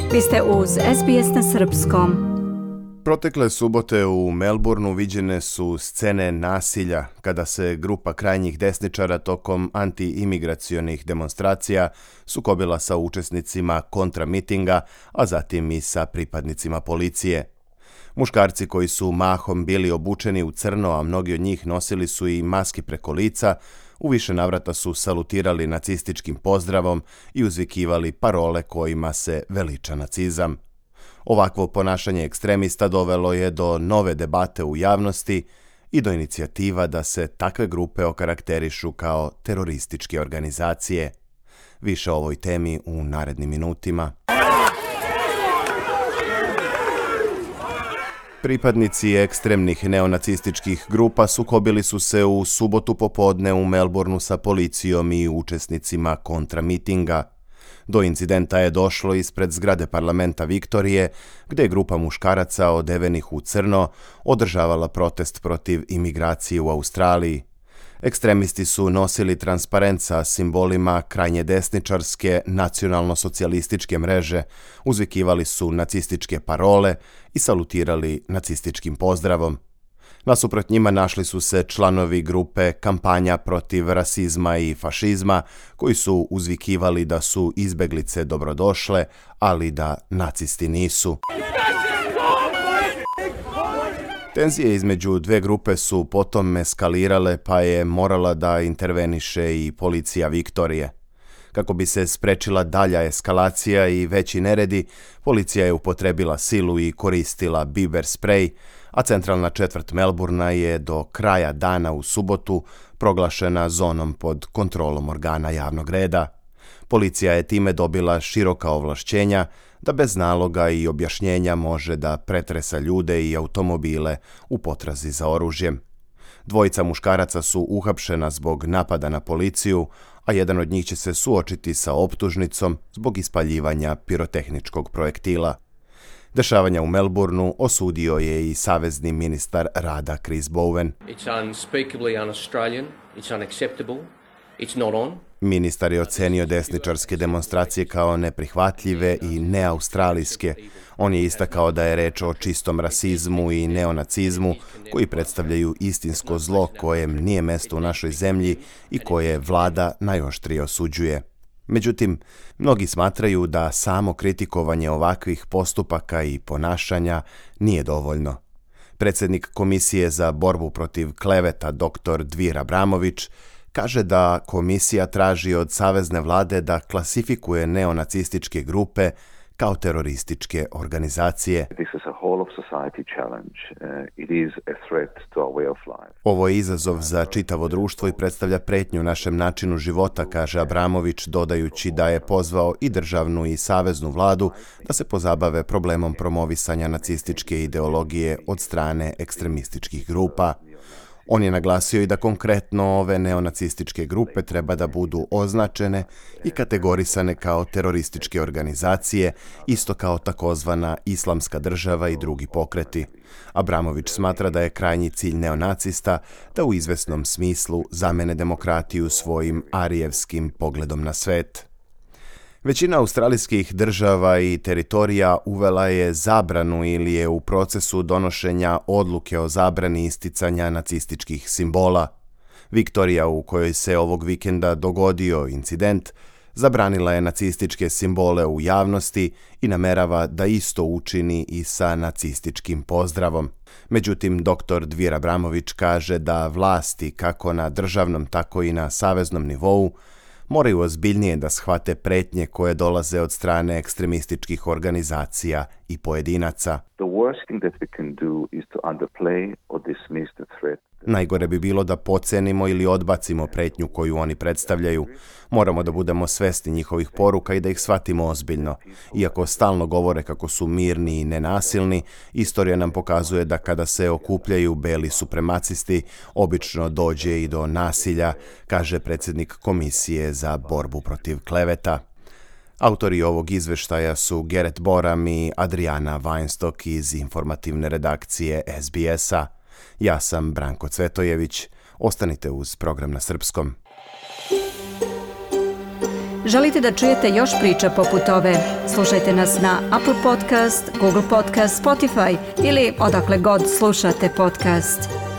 Vi ste uz SBS na srpskom. Protekle subote u Melbourneu viđene su scene nasilja kada se grupa krajnjih desničara tokom anti-imigracionih demonstracija sukobila sa učesnicima kontramitinga, a zatim i sa pripadnicima policije. Muškarci koji su mahom bili obučeni u crno, a mnogi od njih nosili su i maske preko lica, u više navrata su salutirali nacističkim pozdravom i uzvikivali parole kojima se veliča nacizam. Ovakvo ponašanje ekstremista dovelo je do nove debate u javnosti i do inicijativa da se takve grupe okarakterišu kao terorističke organizacije. Više o ovoj temi u narednim minutima. Pripadnici ekstremnih neonacističkih grupa sukobili su se u subotu popodne u Melbourneu sa policijom i učesnicima kontramitinga. Do incidenta je došlo ispred zgrade parlamenta Viktorije, gdje je grupa muškaraca odevenih u crno održavala protest protiv imigracije u Australiji. Ekstremisti su nosili transparent sa simbolima krajnje desničarske nacionalno-socijalističke mreže, uzvikivali su nacističke parole i salutirali nacističkim pozdravom. Nasuprot njima našli su se članovi grupe Kampanja protiv rasizma i fašizma, koji su uzvikivali da su izbeglice dobrodošle, ali da nacisti nisu. Tenzije između dve grupe su potom eskalirale, pa je morala da interveniše i policija Viktorije. Kako bi se sprečila dalja eskalacija i veći neredi, policija je upotrebila silu i koristila biber sprej, a centralna četvrt Melbournea je do kraja dana u subotu proglašena zonom pod kontrolom organa javnog reda. Policija je time dobila široka ovlašćenja da bez naloga i objašnjenja može da pretresa ljude i automobile u potrazi za oružjem. Dvojica muškaraca su uhapšena zbog napada na policiju, a jedan od njih će se suočiti sa optužnicom zbog ispaljivanja pirotehničkog projektila. Dešavanja u Melbourneu osudio je i savezni ministar rada Chris Bowen. It's unspeakably un-Australian, it's unacceptable, it's not on. Ministar je ocenio desničarske demonstracije kao neprihvatljive i neaustralijske. On je istakao da je reč o čistom rasizmu i neonacizmu koji predstavljaju istinsko zlo kojem nije mesto u našoj zemlji i koje vlada najoštrije osuđuje. Međutim, mnogi smatraju da samo kritikovanje ovakvih postupaka i ponašanja nije dovoljno. Predsjednik Komisije za borbu protiv kleveta dr. Dvir Abramović kaže da komisija traži od savezne vlade da klasifikuje neonacističke grupe kao terorističke organizacije. Ovo je izazov za čitavo društvo i predstavlja pretnju našem načinu života, kaže Abramović, dodajući da je pozvao i državnu i saveznu vladu da se pozabave problemom promovisanja nacističke ideologije od strane ekstremističkih grupa. On je naglasio i da konkretno ove neonacističke grupe treba da budu označene i kategorisane kao terorističke organizacije, isto kao takozvana Islamska država i drugi pokreti. Abramović smatra da je krajnji cilj neonacista da u izvesnom smislu zamene demokratiju svojim arijevskim pogledom na svet. Većina australijskih država i teritorija uvela je zabranu ili je u procesu donošenja odluke o zabrani isticanja nacističkih simbola. Viktorija, u kojoj se ovog vikenda dogodio incident, zabranila je nacističke simbole u javnosti i namerava da isto učini i sa nacističkim pozdravom. Međutim, dr. Dvir Abramović kaže da vlasti kako na državnom tako i na saveznom nivou moraju ozbiljnije da shvate pretnje koje dolaze od strane ekstremističkih organizacija i pojedinaca. Najgore bi bilo da podcenimo ili odbacimo pretnju koju oni predstavljaju. Moramo da budemo svesni njihovih poruka i da ih shvatimo ozbiljno. Iako stalno govore kako su mirni i nenasilni, istorija nam pokazuje da kada se okupljaju beli supremacisti, obično dođe i do nasilja, kaže predsjednik Komisije za borbu protiv kleveta. Autori ovog izveštaja su Gerrit Boram i Adriana Weinstock iz informativne redakcije SBS-a. Ja sam Branko Cvetojević. Ostanite uz program na srpskom. Želite da čujete još priča poput ove? Slušajte nas na Apple Podcast, Google Podcast, Spotify ili odakle god slušate podcast.